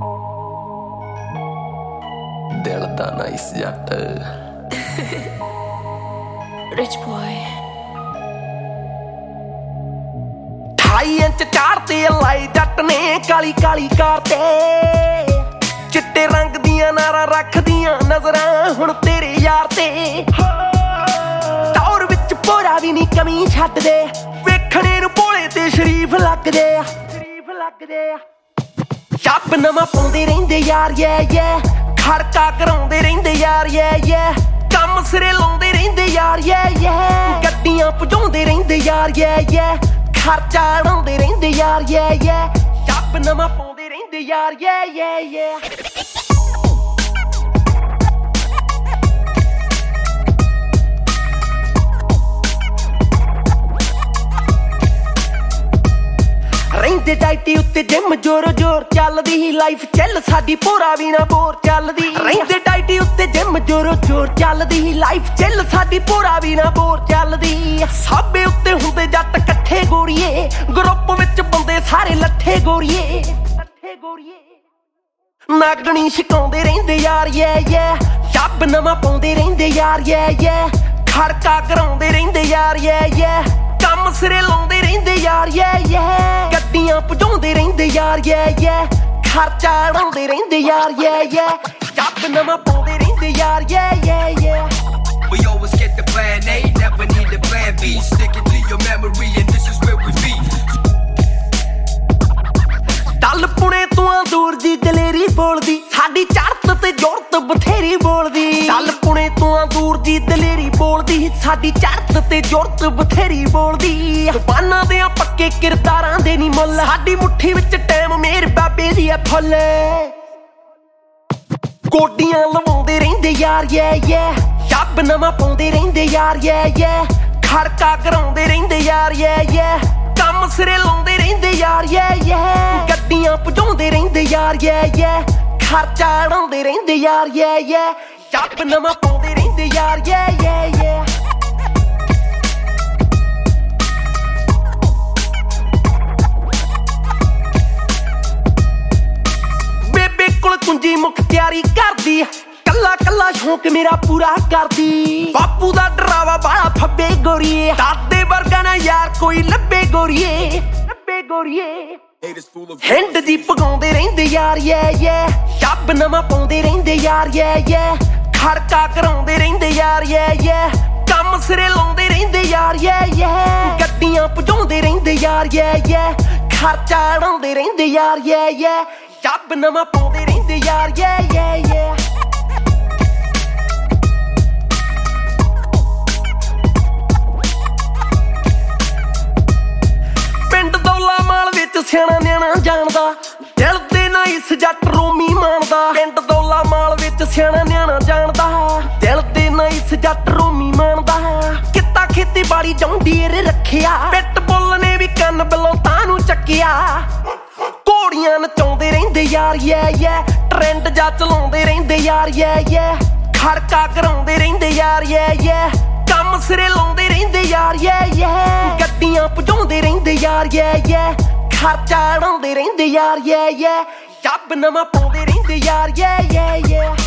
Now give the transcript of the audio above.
ਦਿਲ ਦਾ ਨਾਈਸ ਜੱਟ Rich boy 28 ਇੰਚ ਚਾੜ ਤੇ ਲਾਈ ਜੱਟ ਨੇ ਕਾਲੀ ਕਾਲੀ ਕਾਰ ਤੇ ਚਿੱਟੇ ਰੰਗ ਦੀਆਂ ਨਾਰਾਂ ਰੱਖਦੀਆਂ ਨਜ਼ਰਾਂ ਹੁਣ ਤੇਰੇ ਯਾਰ ਤੇ ਟੌਰ ਵਿੱਚ ਪੋਰਾ ਵੀ ਨਹੀਂ ਕਮੀ ਛੱਡਦੇ ਵੇਖਣੇ ਨੂੰ ਭੋਲੇ ਤੇ ਸ਼ਰੀਫ ਲੱਗਦੇ ਆ ਸ਼ੱਬ ਨਵਾਂ ਪਾਉਂਦੇ ਰਹਿੰਦੇ ਯਾਰ ਖੜਕਾ ਕਰਾਉਂਦੇ ਰਹਿੰਦੇ ਯਾਰ ਕੰਮ ਸਿਰੇ ਲਾਉਂਦੇ ਰਹਿੰਦੇ ਯਾਰ ਗੱਡੀਆਂ ਭਜਾਉਂਦੇ ਰਹਿੰਦੇ ਯਾਰ ਖਰਚਾ ਉਡਾਉਂਦੇ ਰਹਿੰਦੇ ਯਾਰ ਸ਼ੱਬ ਨਵਾਂ ਪਾਉਂਦੇ ਰਹਿੰਦੇ ਯਾਰ ਰਹਿੰਦੇ ਡਾਈਟੀ ਉੱਤੇ ਜਿਮ ਜੋਰ ਜੋਰ ਚੱਲਦੀ ਹੀ ਲਾਈਫ ਚੱਲ ਸਾਡੀ ਪੂਰਾ ਵੀ ਨਾ ਬੋਰ ਚੱਲਦੀ ਰਹਿੰਦੇ ਡਾਈਟੀ ਉੱਤੇ ਜਿਮ ਜੋਰ ਜੋਰ ਚੱਲਦੀ ਹੀ ਲਾਈਫ ਚੱਲ ਸਾਡੀ ਪੂਰਾ ਵੀ ਨਾ ਬੋਰ ਚੱਲਦੀ ਸਾਬੇ ਉੱਤੇ ਹੁੰਦੇ ਜੱਟ ਇਕੱਠੇ ਗੋਰੀਏ ਗਰੁੱਪ ਵਿੱਚ ਬੰਦੇ ਸਾਰੇ ਲੱਠੇ ਗੋਰੀਏ ਨਾਗਣੀ ਛਕਾਉਂਦੇ ਰਹਿੰਦੇ ਯਾਰ ਸ਼ੱਬ ਨਵਾਂ ਪਾਉਂਦੇ ਰਹਿੰਦੇ ਯਾਰ ਖੜਕਾ ਕਰਾਉਂਦੇ ਰਹਿੰਦੇ ਯਾਰ ਕੰਮ ਸਿਰੇ ਲਾਉਂਦੇ ਰਹਿੰਦੇ ਯਾਰ ਗੱਡੀਆਂ ਭਜਾਉਂਦੇ ਰਹਿੰਦੇ ਯਾਰ ਖਰਚਾ ਉਡਾਉਂਦੇ ਰਹਿੰਦੇ ਯਾਰ ਸ਼ੱਬ ਨਵਾਂ ਪਾਉਂਦੇ ਰਹਿੰਦੇ ਯਾਰ We always get the plan A, never need the plan B. Sticking to your memory and this is where we be. ਟੱਲ Pune ਤੋਂ ਦੂਰ ਦੀ ਦਲੇਰੀ ਬੋਲਦੀ ਸਾਡੀ ਚੜ੍ਹਤ ਤੇ ਜੁਰਤ ਬਥੇਰੀ ਬੋਲਦੀ ਟੱਲ ਪੁਣੇ ਤੋਂ ਦੂਰ ਦੀ ਦਲੇਰੀ ਬੋਲਦੀ ਸਾਡੀ ਚੜ੍ਹਤ ਤੇ ਜੁਰਤ ਬਥੇਰੀ ਬੋਲਦੀ ਜ਼ੁਬਾਨਾਂ ਦੇ ਪੱਕੇ ਕਿਰਦਾਰਾਂ ਦੇ ਨੀ ਮੁੱਲ ਸਾਡੀ ਮੁੱਠੀ ਵਿੱਚ ਟਾਈਮ ਮੇਰ ਬਾਬੇ ਦੀ ਆ ਫੁੱਲ ਗੋਡੀਆਂ ਲਵਾਉਂਦੇ ਰਹਿੰਦੇ ਯਾਰ ਸ਼ੱਬ ਨਵਾਂ ਪਾਉਂਦੇ ਰਹਿੰਦੇ ਯਾਰ ਖੜਕਾ ਕਰਾਉਂਦੇ ਰਹਿੰਦੇ ਯਾਰ ਕੰਮ ਸਿਰੇ ਲਾਉਂਦੇ ਰਹਿੰਦੇ ਯਾਰ ਗੱਡੀਆਂ ਭਜਾਉਂਦੇ ਰਹਿੰਦੇ ਯਾਰ ਖਰਚਾ ਉਡਾਉਂਦੇ ਰਹਿੰਦੇ ਯਾਰ ਸ਼ੱਬ ਨਵਾਂ ਪਾਉਂਦੇ ਰਹਿੰਦੇ ਯਾਰ ਬੇਬੇ ਕੋਲ ਕੁੰਜੀ ਮੁਖਤਿਆਰੀ ਕਰਦੀ ਕੱਲਾ ਕੱਲਾ ਸ਼ੌਂਕ ਮੇਰਾ ਪੂਰਾ ਕਰਦੀ ਬਾਪੂ ਦਾ ਡਰਾਵਾ ਬਾਲਾ ਫੱਬੇ ਗੋਰੀਏ ਦਾਦੇ ਵਰਗਾ ਨਾ ਯਾਰ ਕੋਈ ਲੱਭੇ ਗੋਰੀਏ ਹਿੰਡ ਦੀ ਪਗਾਉਂਦੇ ਰਹਿੰਦੇ ਯਾਰ ਸ਼ੱਬ ਨਵਾਂ ਪਾਉਂਦੇ ਰਹਿੰਦੇ ਯਾਰ ਖੜਕਾ ਕਰਾਉਂਦੇ ਰਹਿੰਦੇ ਯਾਰ ਕੰਮ ਸਿਰੇ ਲਾਉਂਦੇ ਰਹਿੰਦੇ ਯਾਰ ਗੱਡੀਆਂ ਭਜਾਉਂਦੇ ਰਹਿੰਦੇ ਯਾਰ ਖਰਚਾ ਉਡਾਉਂਦੇ ਰਹਿੰਦੇ ਯਾਰ ਸ਼ੱਬ ਨਵਾਂ ਪਾਉਂਦੇ ਰਹਿੰਦੇ ਯਾਰ ਪਿੰਡ ਦੌਲਾ ਮਾਲ ਵਿੱਚ ਸਿਆਣਾ ਨਿਆਣਾ ਜਾਣਦਾ ਦਿਲ ਦੇ ਨਾਈਸ ਜੱਟ ਰੋਮੀ ਮਾਣਦਾ ਪਿੰਡ ਦੌਲਾ ਮਾਲ ਵਿੱਚ ਸਿਆਣਾ ਨਿਆਣਾ ਜਾਣਦਾ ਦਿਲ ਦੇ ਨਾਈਸ ਜੱਟ ਰੋਮੀ ਮਾਣਦਾ ਕਿੱਤਾ ਖੇਤੀਬਾੜੀ ਜੌਂਡੀਰ ਰੱਖਿਆ ਪਿੱਟ ਬੁੱਲ ਨੇ ਵੀ ਕੰਨ ਬਲੌਤਾਂ ਨੂੰ ਚੱਕਿਆ ਘੋੜੀਆਂ ਨਚਾਉਂਦੇ ਰਹਿੰਦੇ ਯਾਰ ਟ੍ਰੈਂਡ ਜਾ ਚਲਾਉਂਦੇ ਰਹਿੰਦੇ ਯਾਰ ਖੜਕਾ ਕਰਾਉਂਦੇ ਰਹਿੰਦੇ ਯਾਰ ਕੰਮ ਸਿਰੇ ਲਾਉਂਦੇ ਰਹਿੰਦੇ ਯਾਰ ਗੱਡੀਆਂ ਭਜਾਉਂਦੇ ਰਹਿੰਦੇ ਯਾਰ ਖਰਚਾ ਉਡਾਉਂਦੇ ਰਹਿੰਦੇ ਯਾਰ ਸ਼ੱਬ ਨਵਾਂ ਪਾਉਂਦੇ ਰਹਿੰਦੇ ਯਾਰ